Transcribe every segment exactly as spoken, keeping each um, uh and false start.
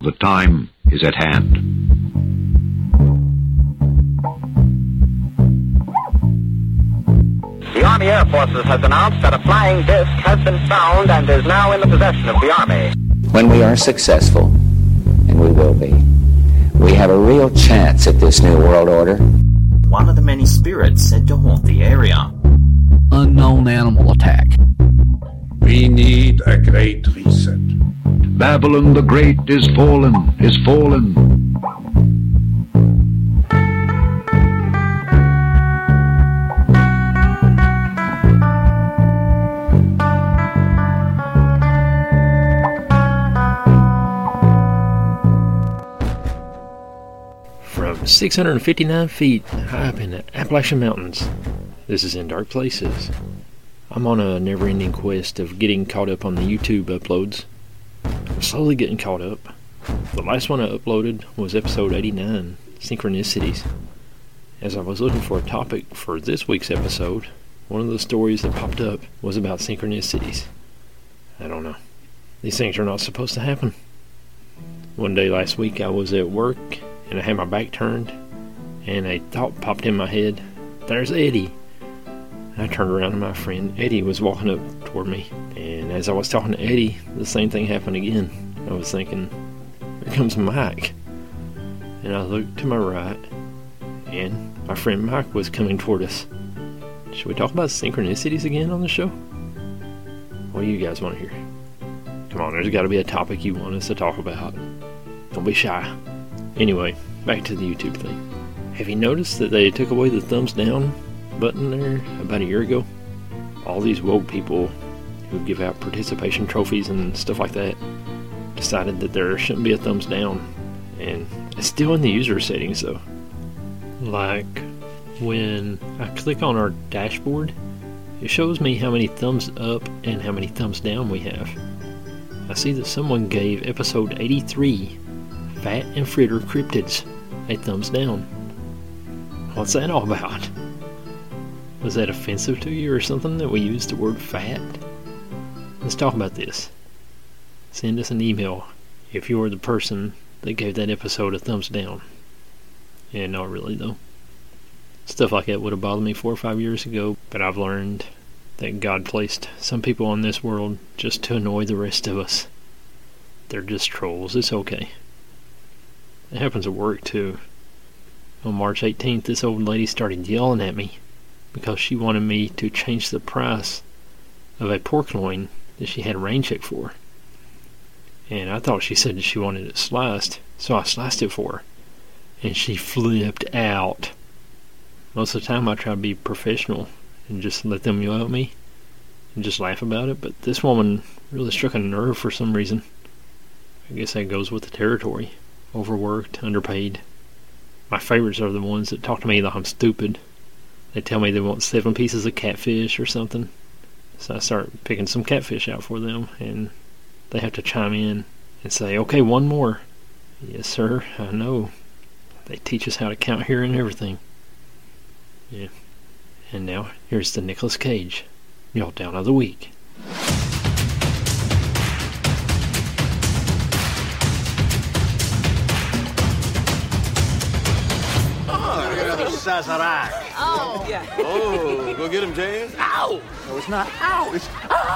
The time is at hand. The Army Air Forces has announced that a flying disc has been found and is now in the possession of the Army. When we are successful, and we will be, we have a real chance at this new world order. One of the many spirits said to haunt the area. Unknown animal attack. We need a great reset. Babylon the Great is fallen, is fallen. From six hundred fifty-nine feet high up in the Appalachian Mountains, this is In Dark Places. I'm on a never-ending quest of getting caught up on the YouTube uploads. I'm slowly getting caught up. The last one I uploaded was episode eighty-nine, Synchronicities. As I was looking for a topic for this week's episode, one of the stories that popped up was about synchronicities. I don't know. These things are not supposed to happen. One day last week I was at work and I had my back turned and a thought popped in my head. There's Eddie. I turned around and my friend Eddie was walking up toward me, and as I was talking to Eddie, the same thing happened again. I was thinking, here comes Mike. And I looked to my right, and my friend Mike was coming toward us. Should we talk about synchronicities again on the show? What do you guys want to hear? Come on, there's got to be a topic you want us to talk about. Don't be shy. Anyway, back to the YouTube thing. Have you noticed that they took away the thumbs down button there about a year ago? All these woke people who give out participation trophies and stuff like that decided that there shouldn't be a thumbs down, and it's still in the user settings though. Like when I click on our dashboard, it shows me how many thumbs up and how many thumbs down we have. I see that someone gave episode eighty-three, Fat and Fritter Cryptids, a thumbs down. What's that all about? Was that offensive to you or something that we used the word fat? Let's talk about this. Send us an email if you were the person that gave that episode a thumbs down. Yeah, not really though. Stuff like that would have bothered me four or five years ago, but I've learned that God placed some people on this world just to annoy the rest of us. They're just trolls. It's okay. It happens at work too. On March eighteenth, this old lady started yelling at me because she wanted me to change the price of a pork loin that she had a rain check for. And I thought she said that she wanted it sliced, so I sliced it for her. And she flipped out. Most of the time I try to be professional and just let them yell at me and just laugh about it, but this woman really struck a nerve for some reason. I guess that goes with the territory. Overworked, underpaid. My favorites are the ones that talk to me like I'm stupid. They tell me they want seven pieces of catfish or something. So I start picking some catfish out for them, and they have to chime in and say, okay, one more. Yes, sir, I know. They teach us how to count here and everything. Yeah. And now, here's the Nicolas Cage Meltdown of the Week. Sazerac. Oh, yeah. Oh, go get him, James. Ow! No, it's not. Ow! It's.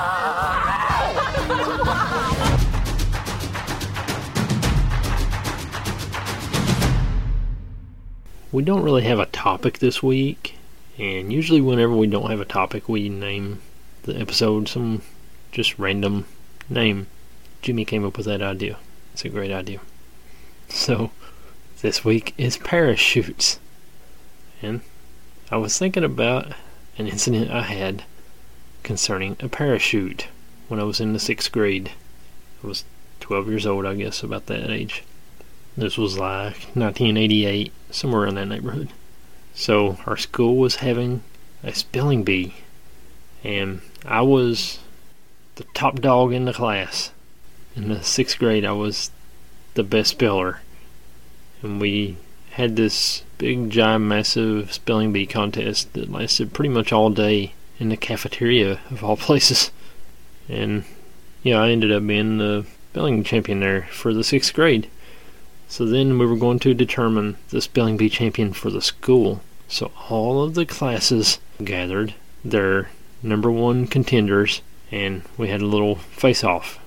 We don't really have a topic this week, and usually whenever we don't have a topic, we name the episode some just random name. Jimmy came up with that idea. It's a great idea. So, this week is parachutes. And I was thinking about an incident I had concerning a parachute when I was in the sixth grade. I was twelve years old, I guess, about that age. This was like nineteen eighty-eight, somewhere in that neighborhood. So our school was having a spelling bee, and I was the top dog in the class. In the sixth grade, I was the best speller, and we had this big, giant, massive spelling bee contest that lasted pretty much all day in the cafeteria of all places. And yeah, I ended up being the spelling champion there for the sixth grade. So then we were going to determine the spelling bee champion for the school. So all of the classes gathered their number one contenders, and we had a little face-off.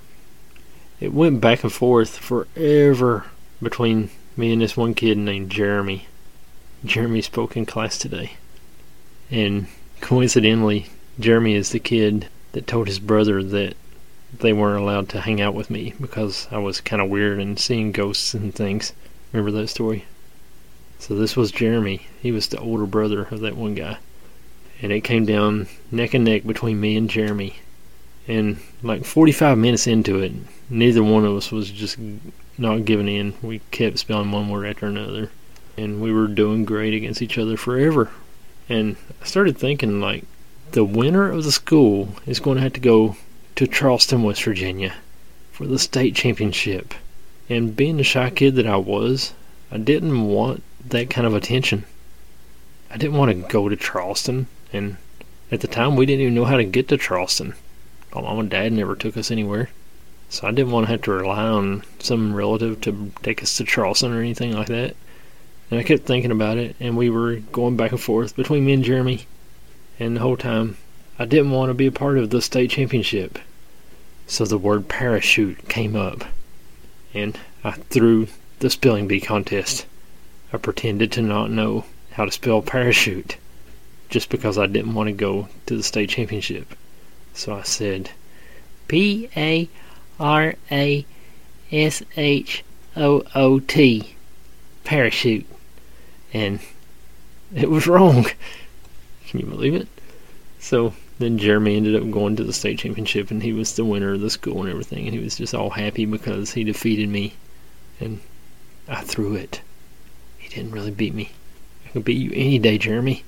It went back and forth forever between me and this one kid named Jeremy. Jeremy spoke in class today. And coincidentally, Jeremy is the kid that told his brother that they weren't allowed to hang out with me because I was kind of weird and seeing ghosts and things. Remember that story? So this was Jeremy. He was the older brother of that one guy. And it came down neck and neck between me and Jeremy. And like forty-five minutes into it, neither one of us was just not giving in. We kept spelling one word after another. And we were doing great against each other forever. And I started thinking, like, the winner of the school is going to have to go to Charleston, West Virginia for the state championship. And being the shy kid that I was, I didn't want that kind of attention. I didn't want to go to Charleston, and at the time we didn't even know how to get to Charleston. My mom and dad never took us anywhere, so I didn't want to have to rely on some relative to take us to Charleston or anything like that. And I kept thinking about it, and we were going back and forth between me and Jeremy, and the whole time I didn't want to be a part of the state championship. So the word parachute came up, and I threw the spelling bee contest. I pretended to not know how to spell parachute just because I didn't want to go to the state championship. So I said P A R A S H O O T, parachute. And it was wrong. Can you believe it? So then Jeremy ended up going to the state championship, and he was the winner of the school and everything, and he was just all happy because he defeated me, and I threw it. He didn't really beat me. I can beat you any day, Jeremy.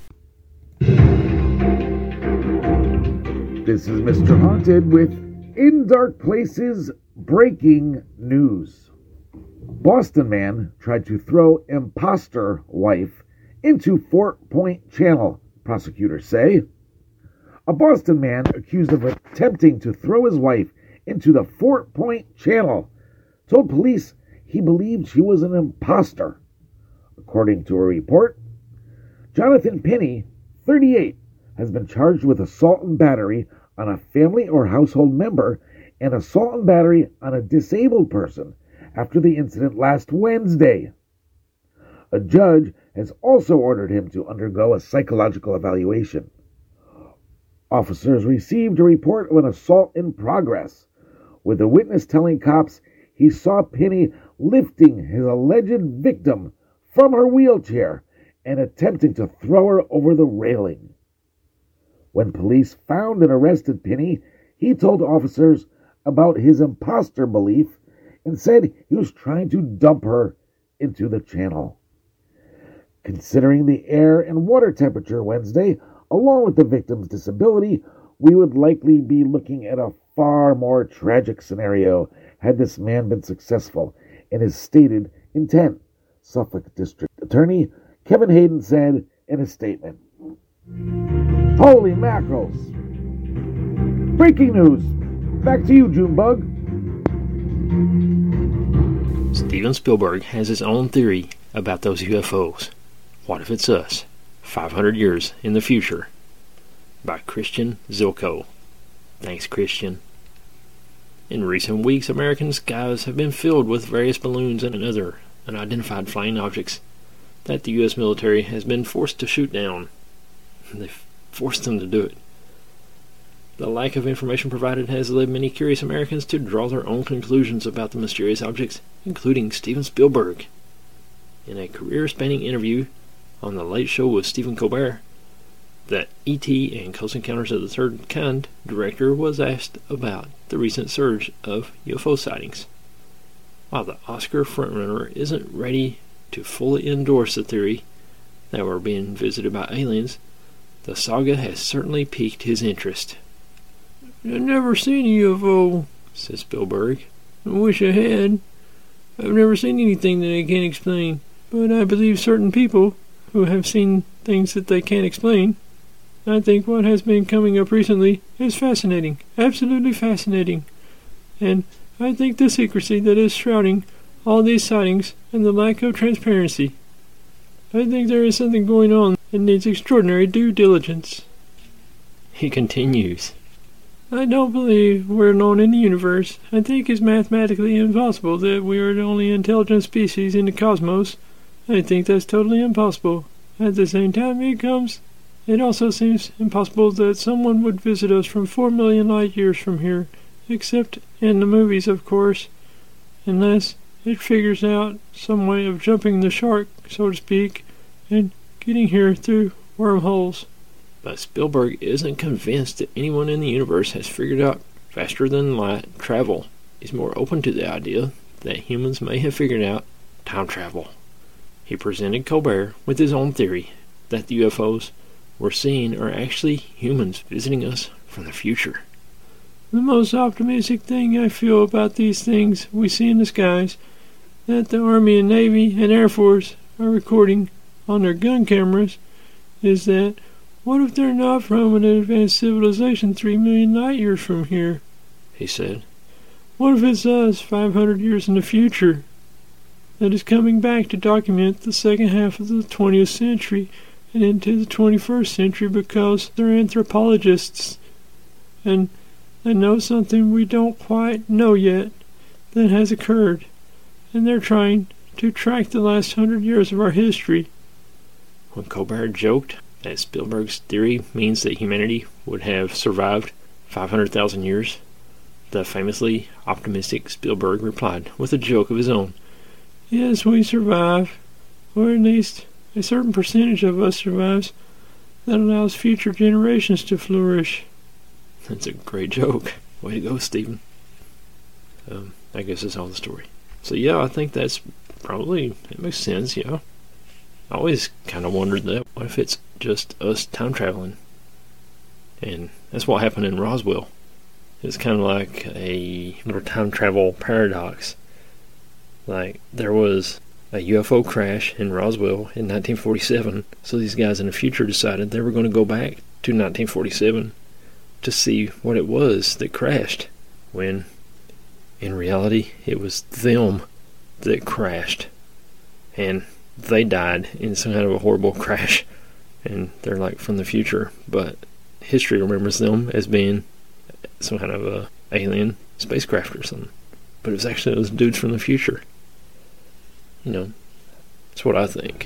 This is Mister Haunted with In Dark Places breaking news. Boston man tried to throw imposter wife into Fort Point Channel, prosecutors say. A Boston man accused of attempting to throw his wife into the Fort Point Channel told police he believed she was an imposter. According to a report, Jonathan Penny, thirty-eight, has been charged with assault and battery on a family or household member and assault and battery on a disabled person after the incident last Wednesday. A judge has also ordered him to undergo a psychological evaluation. Officers received a report of an assault in progress, with a witness telling cops he saw Penny lifting his alleged victim from her wheelchair and attempting to throw her over the railing. When police found and arrested Penny, he told officers about his imposter belief and said he was trying to dump her into the channel. Considering the air and water temperature Wednesday, along with the victim's disability, we would likely be looking at a far more tragic scenario had this man been successful in his stated intent, Suffolk District Attorney Kevin Hayden said in a statement. Holy mackerels! Breaking news! Back to you, Junebug. Steven Spielberg has his own theory about those U F Os. What if it's us, five hundred years in the future? By Christian Zilko. Thanks, Christian. In recent weeks, American skies have been filled with various balloons and other unidentified flying objects that the U S military has been forced to shoot down. They've forced them to do it. The lack of information provided has led many curious Americans to draw their own conclusions about the mysterious objects, including Steven Spielberg. In a career-spanning interview on The Late Show with Stephen Colbert, the E T and Close Encounters of the Third Kind director was asked about the recent surge of U F O sightings. While the Oscar frontrunner isn't ready to fully endorse the theory that we're being visited by aliens, the saga has certainly piqued his interest. "I've never seen a U F O," said Spielberg. "I wish I had. I've never seen anything that I can't explain, but I believe certain people who have seen things that they can't explain. I think what has been coming up recently is fascinating, absolutely fascinating, and I think the secrecy that is shrouding all these sightings and the lack of transparency. I think there is something going on that needs extraordinary due diligence. He continues, I don't believe we're alone in the universe. I think it's mathematically impossible that we are the only intelligent species in the cosmos. I think that's totally impossible. At the same time it comes, it also seems impossible that someone would visit us from four million light years from here, except in the movies, of course, unless it figures out some way of jumping the shark, so to speak, and getting here through wormholes. But Spielberg isn't convinced that anyone in the universe has figured out faster-than-light travel. He's more open to the idea that humans may have figured out time travel. He presented Colbert with his own theory that the U F Os we're seeing are actually humans visiting us from the future. The most optimistic thing I feel about these things we see in the skies that the Army and Navy and Air Force are recording on their gun cameras is that what if they're not from an advanced civilization three million light years from here? He said. What if it's us five hundred years in the future that is coming back to document the second half of the twentieth century and into the twenty-first century because they're anthropologists and they know something we don't quite know yet that has occurred, and they're trying to track the last hundred years of our history. When Colbert joked that Spielberg's theory means that humanity would have survived five hundred thousand years, the famously optimistic Spielberg replied with a joke of his own. Yes, we survive, or at least a certain percentage of us survives that allows future generations to flourish. That's a great joke. Way to go, Stephen. Um, I guess that's all the story. So yeah, I think that's probably, it makes sense, yeah. I always kind of wondered that. What if it's just us time traveling? And that's what happened in Roswell. It's kind of like a little time travel paradox. Like, there was a U F O crash in Roswell in nineteen forty-seven, so these guys in the future decided they were going to go back to nineteen forty-seven to see what it was that crashed, when in reality it was them that crashed, and they died in some kind of a horrible crash, and they're like from the future, but history remembers them as being some kind of a alien spacecraft or something, but it was actually those dudes from the future. You know, that's what I think.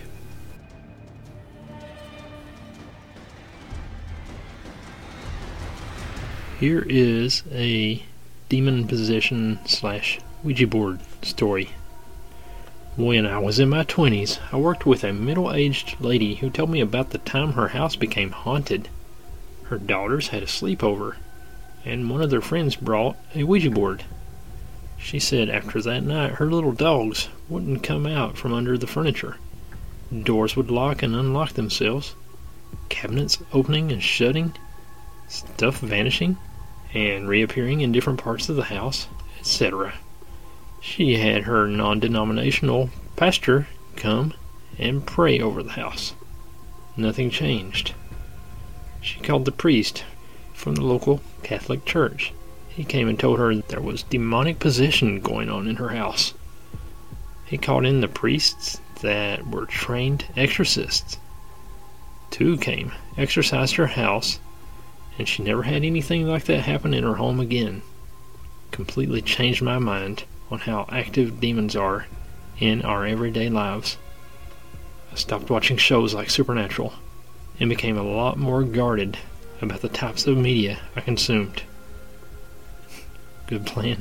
Here is a demon possession slash Ouija board story. When I was in my twenties, I worked with a middle-aged lady who told me about the time her house became haunted. Her daughters had a sleepover, and one of their friends brought a Ouija board. She said after that night her little dogs wouldn't come out from under the furniture. Doors would lock and unlock themselves, cabinets opening and shutting, stuff vanishing and reappearing in different parts of the house, et cetera. She had her non-denominational pastor come and pray over the house. Nothing changed. She called the priest from the local Catholic church. He came and told her there was demonic possession going on in her house. He called in the priests that were trained exorcists. Two came, exorcised her house, and she never had anything like that happen in her home again. Completely changed my mind on how active demons are in our everyday lives. I stopped watching shows like Supernatural and became a lot more guarded about the types of media I consumed. Good plan.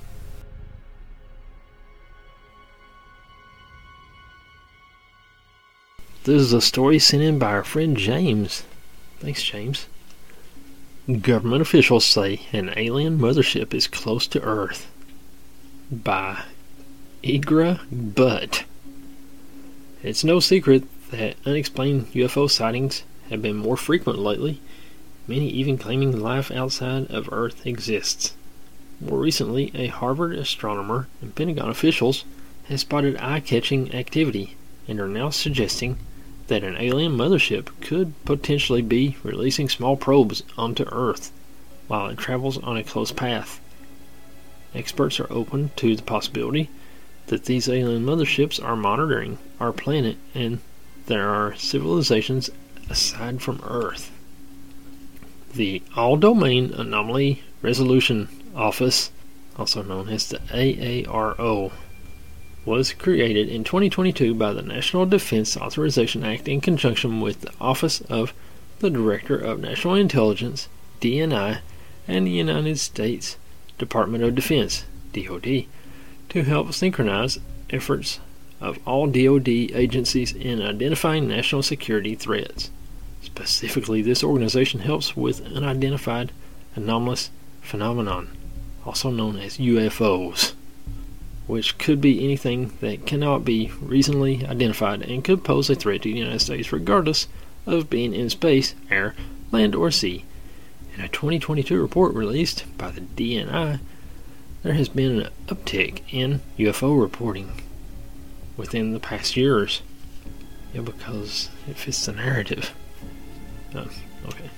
This is a story sent in by our friend James. Thanks, James. Government officials say an alien mothership is close to Earth. By Igra Butt. It's no secret that unexplained U F O sightings have been more frequent lately, many even claiming life outside of Earth exists. More recently, a Harvard astronomer and Pentagon officials have spotted eye-catching activity and are now suggesting that an alien mothership could potentially be releasing small probes onto Earth while it travels on a close path. Experts are open to the possibility that these alien motherships are monitoring our planet and there are civilizations aside from Earth. The All-Domain Anomaly Resolution Office, also known as the A A R O, was created in twenty twenty-two by the National Defense Authorization Act in conjunction with the Office of the Director of National Intelligence, D N I, and the United States Department of Defense, D O D, to help synchronize efforts of all D O D agencies in identifying national security threats. Specifically, this organization helps with unidentified anomalous phenomenon, also known as U F Os, which could be anything that cannot be reasonably identified and could pose a threat to the United States regardless of being in space, air, land, or sea. In a twenty twenty-two report released by the D N I, there has been an uptick in U F O reporting within the past years. Yeah, because it fits the narrative. Oh, okay.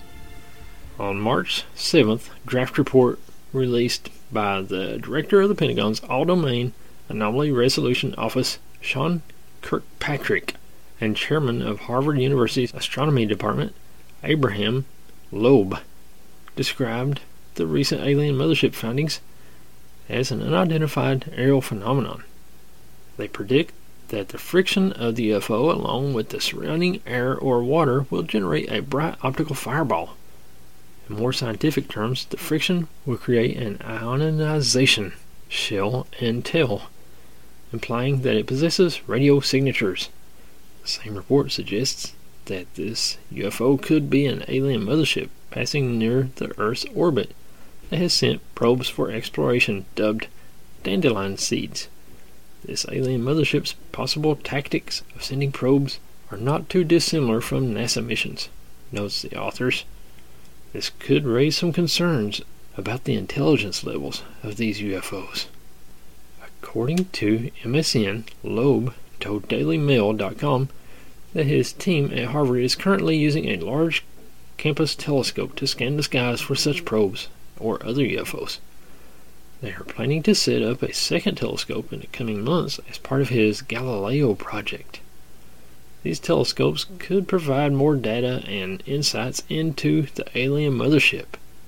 On March seventh, draft report released by the Director of the Pentagon's All-Domain Anomaly Resolution Office, Sean Kirkpatrick, and Chairman of Harvard University's Astronomy Department, Abraham Loeb, described the recent alien mothership findings as an unidentified aerial phenomenon. They predict that the friction of the U F O along with the surrounding air or water will generate a bright optical fireball. In more scientific terms, the friction will create an ionization shell and tail, implying that it possesses radio signatures. The same report suggests that this U F O could be an alien mothership passing near the Earth's orbit that has sent probes for exploration dubbed dandelion seeds. This alien mothership's possible tactics of sending probes are not too dissimilar from NASA missions, notes the authors. This could raise some concerns about the intelligence levels of these U F Os. According to M S N, Loeb told Daily Mail dot com that his team at Harvard is currently using a large campus telescope to scan the skies for such probes or other U F Os. They are planning to set up a second telescope in the coming months as part of his Galileo project. These telescopes could provide more data and insights into the alien mothership.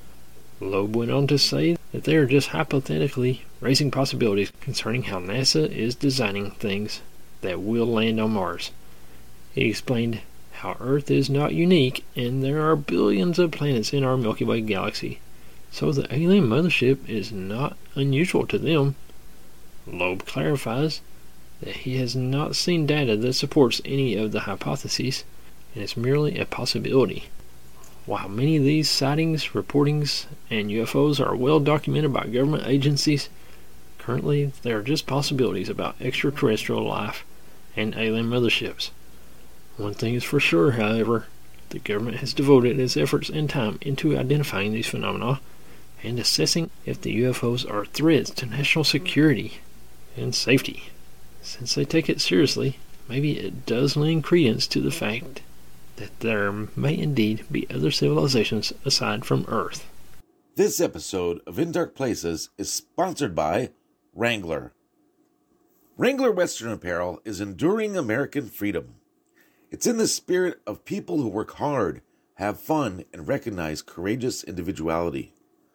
Loeb went on to say that they are just hypothetically raising possibilities concerning how NASA is designing things that will land on Mars. He explained how Earth is not unique and there are billions of planets in our Milky Way galaxy, so the alien mothership is not unusual to them. Loeb clarifies that he has not seen data that supports any of the hypotheses, and it's merely a possibility. While many of these sightings, reportings, and U F Os are well documented by government agencies, currently they are just possibilities about extraterrestrial life and alien motherships. One thing is for sure, however, the government has devoted its efforts and time into identifying these phenomena and assessing if the U F Os are threats to national security and safety. Since they take it seriously, maybe it does lend credence to the fact that there may indeed be other civilizations aside from Earth. This episode of In Dark Places is sponsored by Wrangler. Wrangler Western Apparel is enduring American freedom. It's in the spirit of people who work hard, have fun, and recognize courageous individuality.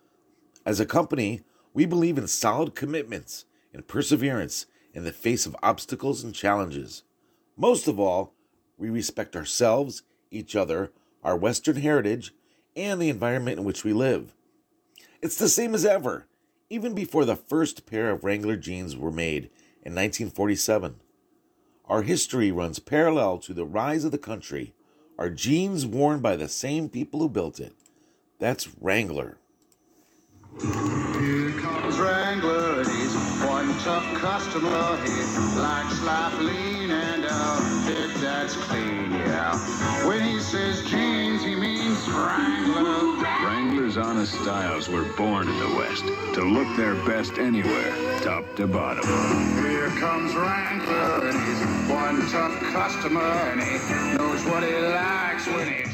As a company, we believe in solid commitments and perseverance in the face of obstacles and challenges. Most of all, we respect ourselves, each other, our Western heritage, and the environment in which we live. It's the same as ever, even before the first pair of Wrangler jeans were made in nineteen forty-seven. Our history runs parallel to the rise of the country. Our jeans worn by the same people who built it. That's Wrangler. Here comes Wrangler, and he's one tough customer. He likes life lean and a fit that's clean, yeah. When he says jeans, he means Wrangler. Wrangler's honest styles were born in the West to look their best anywhere, top to bottom. Here comes Wrangler, and he's one tough customer, and he knows what he likes when he...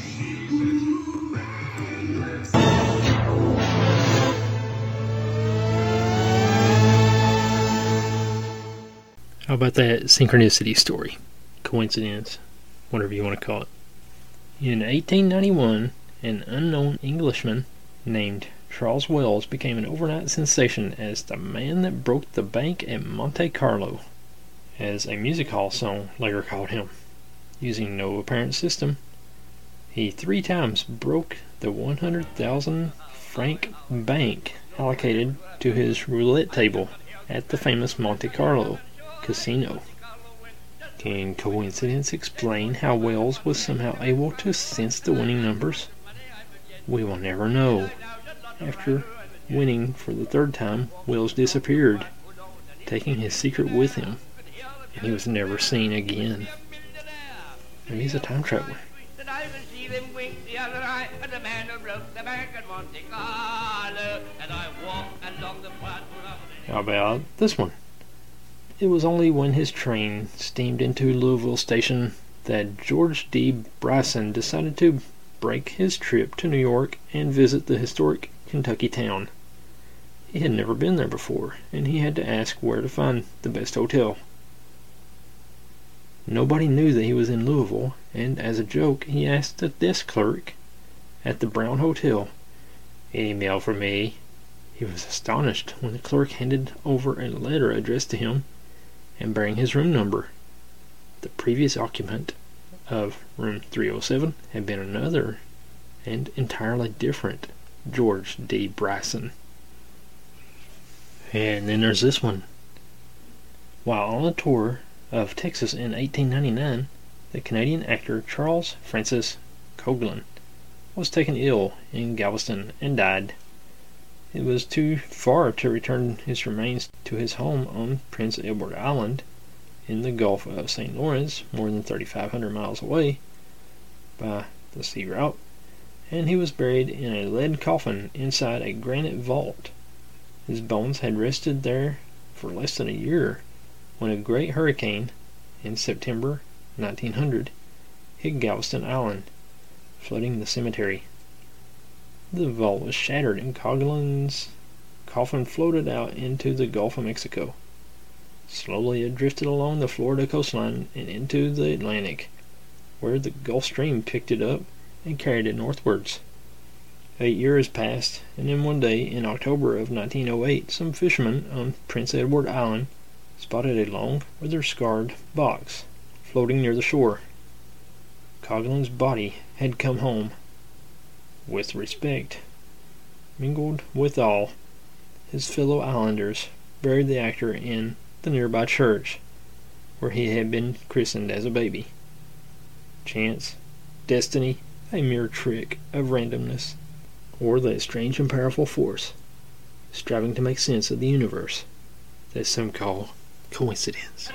How about that synchronicity story? Coincidence, whatever you want to call it. In eighteen ninety-one, an unknown Englishman named Charles Wells became an overnight sensation as the man that broke the bank at Monte Carlo, as a music hall song later called him. Using no apparent system, he three times broke the one hundred thousand franc bank allocated to his roulette table at the famous Monte Carlo casino. Can coincidence explain how Wells was somehow able to sense the winning numbers? We will never know. After winning for the third time, Wells disappeared, taking his secret with him, and he was never seen again. Maybe he's a time traveler. How about this one? It was only when his train steamed into Louisville Station that George D. Bryson decided to break his trip to New York and visit the historic Kentucky town. He had never been there before, and he had to ask where to find the best hotel. Nobody knew that he was in Louisville, and as a joke, he asked the desk clerk at the Brown Hotel, "Any mail for me?" He was astonished when the clerk handed over a letter addressed to him and bearing his room number. The previous occupant of room three oh seven had been another and entirely different George D. Bryson. And then there's this one. While on a tour of Texas in eighteen ninety-nine, the Canadian actor Charles Francis Coughlin was taken ill in Galveston and died. It was too far to return his remains to his home on Prince Edward Island in the Gulf of Saint Lawrence, more than thirty-five hundred miles away by the sea route, and he was buried in a lead coffin inside a granite vault. His bones had rested there for less than a year when a great hurricane in September nineteen hundred hit Galveston Island, flooding the cemetery. The vault was shattered and Coughlin's coffin floated out into the Gulf of Mexico. Slowly it drifted along the Florida coastline and into the Atlantic, where the Gulf Stream picked it up and carried it northwards. Eight years passed, and then one day in October of nineteen oh eight, some fishermen on Prince Edward Island spotted a long, weather-scarred box floating near the shore. Coughlin's body had come home. With respect mingled with all, his fellow islanders buried the actor in the nearby church, where he had been christened as a baby. Chance, destiny, a mere trick of randomness, or that strange and powerful force striving to make sense of the universe that some call coincidence.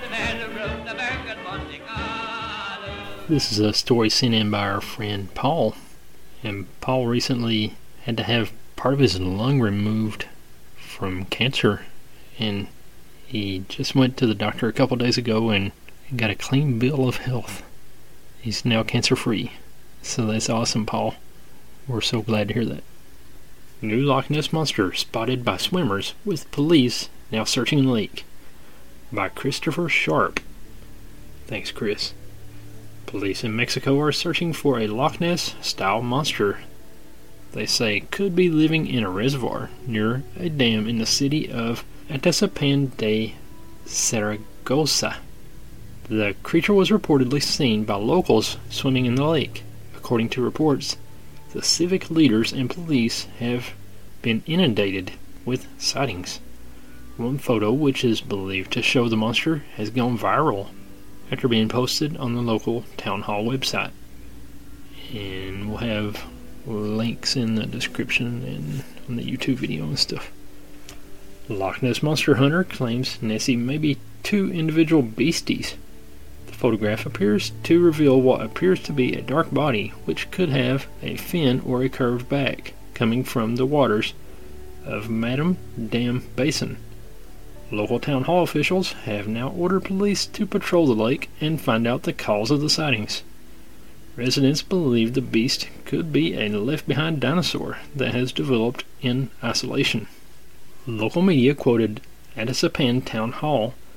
This is a story sent in by our friend Paul, and Paul recently had to have part of his lung removed from cancer, and he just went to the doctor a couple days ago and got a clean bill of health. He's now cancer free, so that's awesome, Paul. We're so glad to hear that. New Loch Ness Monster spotted by swimmers with police now searching lake, by Christopher Sharp. Thanks, Chris. Police in Mexico are searching for a Loch Ness-style monster they say could be living in a reservoir near a dam in the city of Atizapán de Zaragoza. The creature was reportedly seen by locals swimming in the lake. According to reports, the civic leaders and police have been inundated with sightings. One photo, which is believed to show the monster, has gone viral after being posted on the local town hall website. And we'll have links in the description and on the YouTube video and stuff. Loch Ness Monster Hunter claims Nessie may be two individual beasties. The photograph appears to reveal what appears to be a dark body, which could have a fin or a curved back, coming from the waters of Madam Dam Basin. Local town hall officials have now ordered police to patrol the lake and find out the cause of the sightings. Residents believe the beast could be a left-behind dinosaur that has developed in isolation. Local media quoted Atizapán Town Hall,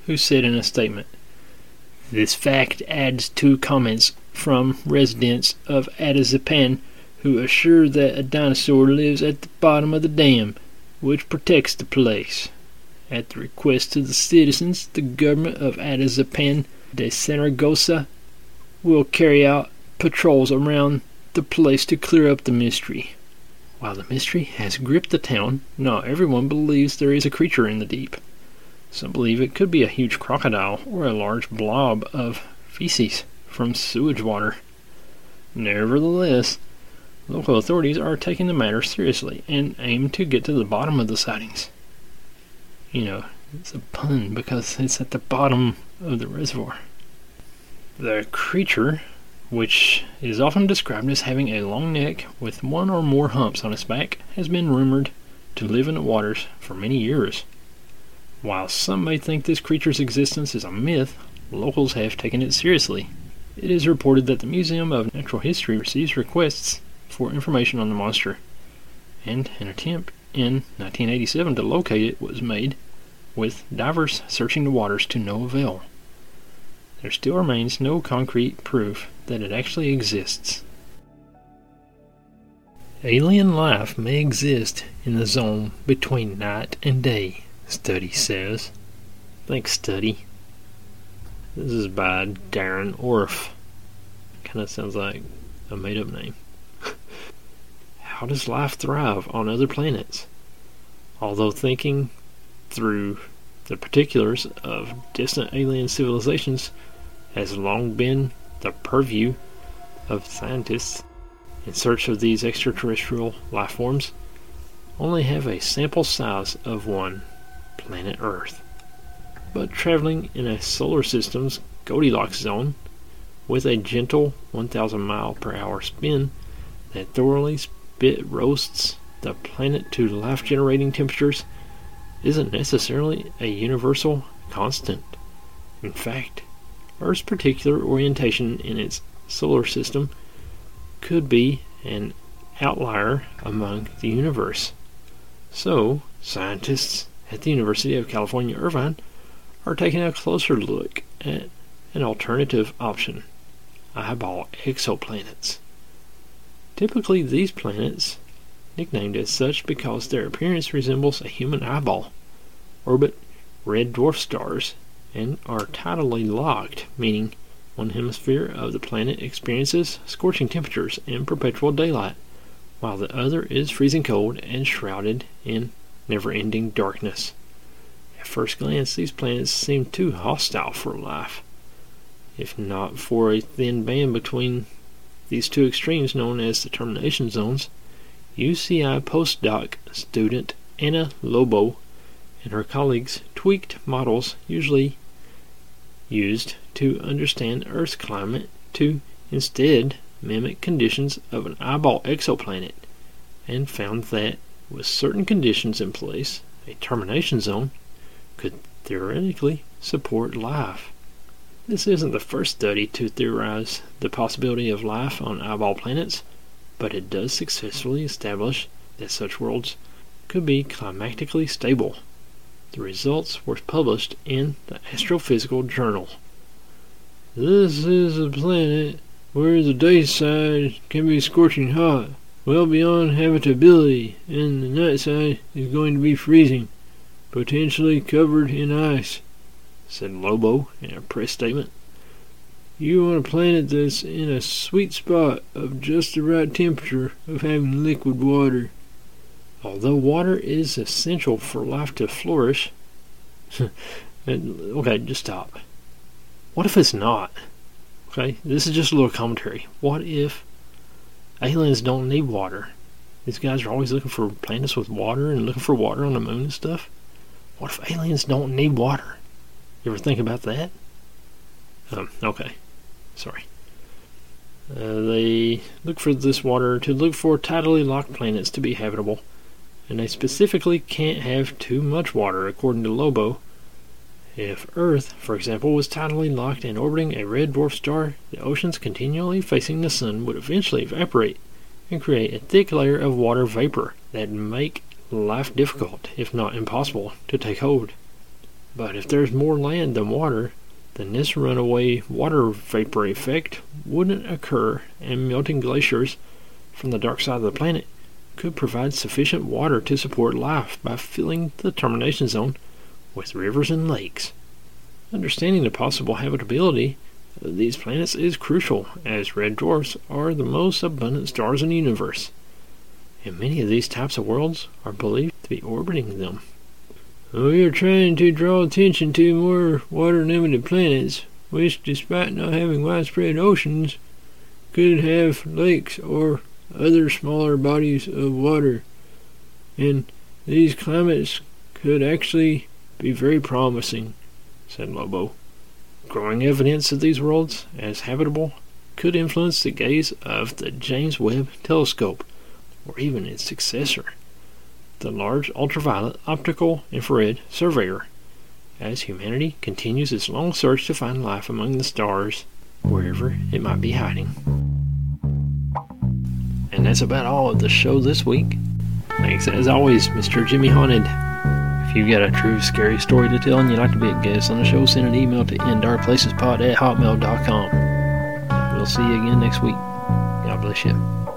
who said in a statement, "This fact adds to comments from residents of Atazapan who assure that a dinosaur lives at the bottom of the dam, which protects the place. At the request of the citizens, the government of Atazapan de Saragossa will carry out patrols around the place to clear up the mystery." While the mystery has gripped the town, not everyone believes there is a creature in the deep. Some believe it could be a huge crocodile or a large blob of feces from sewage water. Nevertheless, local authorities are taking the matter seriously and aim to get to the bottom of the sightings. You know, it's a pun because it's at the bottom of the reservoir. The creature, which is often described as having a long neck with one or more humps on its back, has been rumored to live in the waters for many years. While some may think this creature's existence is a myth, locals have taken it seriously. It is reported that the Museum of Natural History receives requests for information on the monster, and an attempt in nineteen eighty-seven to locate it was made, with divers searching the waters to no avail. There still remains no concrete proof that it actually exists. Alien life may exist in the zone between night and day, study says. Thanks, study. This is by Darren Orff. Kind of sounds like a made-up name. How does life thrive on other planets? Although thinking through the particulars of distant alien civilizations has long been the purview of scientists in search of these extraterrestrial life forms, only have a sample size of one, planet Earth. But traveling in a solar system's Goldilocks zone with a gentle one thousand mile per hour spin that thoroughly spit roasts the planet to life-generating temperatures isn't necessarily a universal constant. In fact, Earth's particular orientation in its solar system could be an outlier among the universe. So, scientists at the University of California, Irvine are taking a closer look at an alternative option, eyeball exoplanets. Typically, these planets, nicknamed as such because their appearance resembles a human eyeball, orbit red dwarf stars and are tidally locked, meaning one hemisphere of the planet experiences scorching temperatures and perpetual daylight, while the other is freezing cold and shrouded in never-ending darkness. At first glance, these planets seem too hostile for life, if not for a thin band between these two extremes known as the termination zones. U C I postdoc student Anna Lobo and her colleagues tweaked models usually used to understand Earth's climate to instead mimic conditions of an eyeball exoplanet, and found that with certain conditions in place, a termination zone could theoretically support life. This isn't the first study to theorize the possibility of life on eyeball planets, but it does successfully establish that such worlds could be climatically stable. The results were published in the Astrophysical Journal. This is a planet where the day side can be scorching hot, well beyond habitability, and the night side is going to be freezing, potentially covered in ice, said Lobo in a press statement. You want a planet that's in a sweet spot of just the right temperature of having liquid water. Although water is essential for life to flourish. Okay, just stop. What if it's not? Okay, this is just a little commentary. What if aliens don't need water? These guys are always looking for planets with water and looking for water on the moon and stuff. What if aliens don't need water? You ever think about that? Um, okay. Sorry. Uh, they look for this water to look for tidally locked planets to be habitable, and they specifically can't have too much water, according to Lobo. If Earth, for example, was tidally locked and orbiting a red dwarf star, the oceans continually facing the sun would eventually evaporate and create a thick layer of water vapor that make life difficult, if not impossible, to take hold. But if there's more land than water, then this runaway water vapor effect wouldn't occur, and melting glaciers from the dark side of the planet could provide sufficient water to support life by filling the termination zone with rivers and lakes. Understanding the possible habitability of these planets is crucial, as red dwarfs are the most abundant stars in the universe, and many of these types of worlds are believed to be orbiting them. We are trying to draw attention to more water-limited planets, which, despite not having widespread oceans, could have lakes or other smaller bodies of water, and these climates could actually be very promising, said Lobo. Growing evidence of these worlds as habitable could influence the gaze of the James Webb Telescope, or even its successor, the Large Ultraviolet Optical Infrared Surveyor, as humanity continues its long search to find life among the stars, wherever it might be hiding. And that's about all of the show this week. Thanks as always, Mister Jimmy Haunted. If you've got a true scary story to tell and you'd like to be a guest on the show, send an email to in dark places pod at hotmail dot com. We'll see you again next week. God bless you.